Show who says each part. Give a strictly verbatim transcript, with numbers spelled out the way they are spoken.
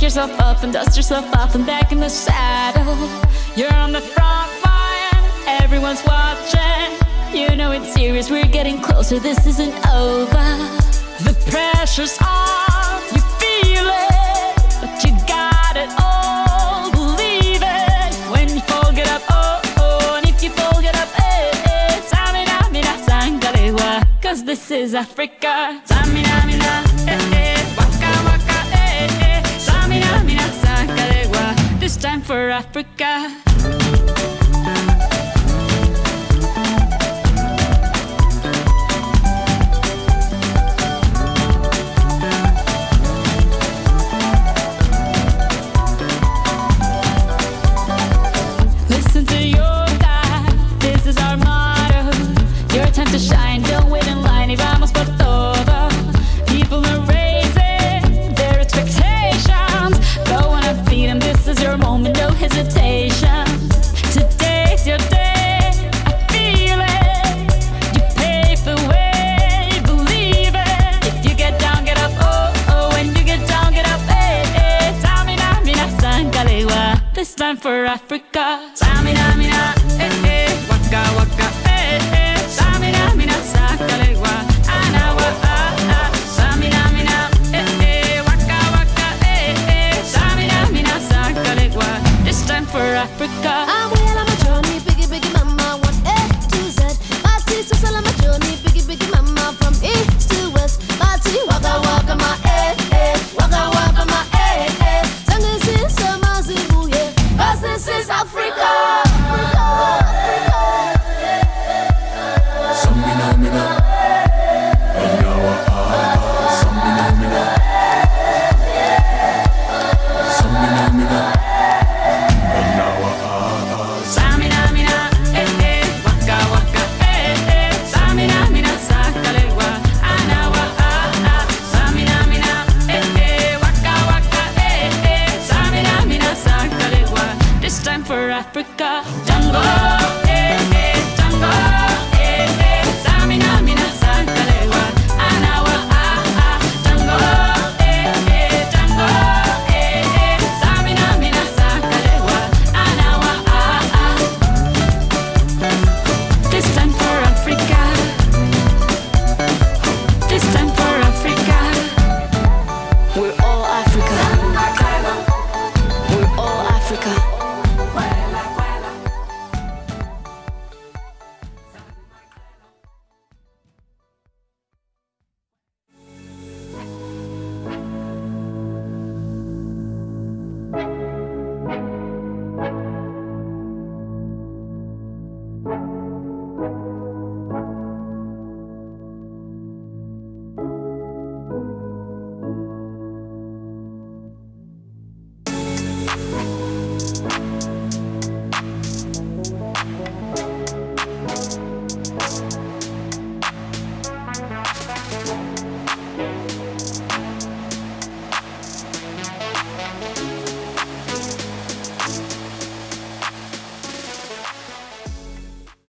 Speaker 1: yourself up and dust yourself off and back in the saddle. You're on the front line, everyone's watching. You know it's serious, we're getting closer, this isn't over. The pressure's on, you feel it, but you got it all, believe it. When you fall, get up, oh, oh, and if you fall, get up, eh, eh. Samina, mina, sangalewa, cause this is Africa. Samina, mina, eh, eh, waka, waka, eh, eh. Samina, mina, sangalewa, this time for Africa. To shine, don't wait in line, y vamos por todo. People are raising their expectations. Go on and feed them, this is your moment, no hesitation. Today's your day, I feel it. You pave the way, believe it. If you get down, get up, oh, oh. When you get down, get up, eh, eh. Samina, mina, sangalewa, this time for Africa. Samina, mina, eh, eh. Waka, waka, eh, eh. Samina, mina, sangalewa, anawa, ah, ah. Samina, mina, eh, eh. Waka, waka, eh, eh. Samina, mina, sangalewa, this time for Africa.
Speaker 2: I'm well on my journey, biggie, biggie mama, one A to Z. My teacher's all on my journey, biggie, biggie mama, from east to west. My tea, waka, waka, my eh, eh. Waka, waka, my eh, eh. Tangizi, Samazi, yeah. Cause this is Africa.
Speaker 1: For Africa, jungle.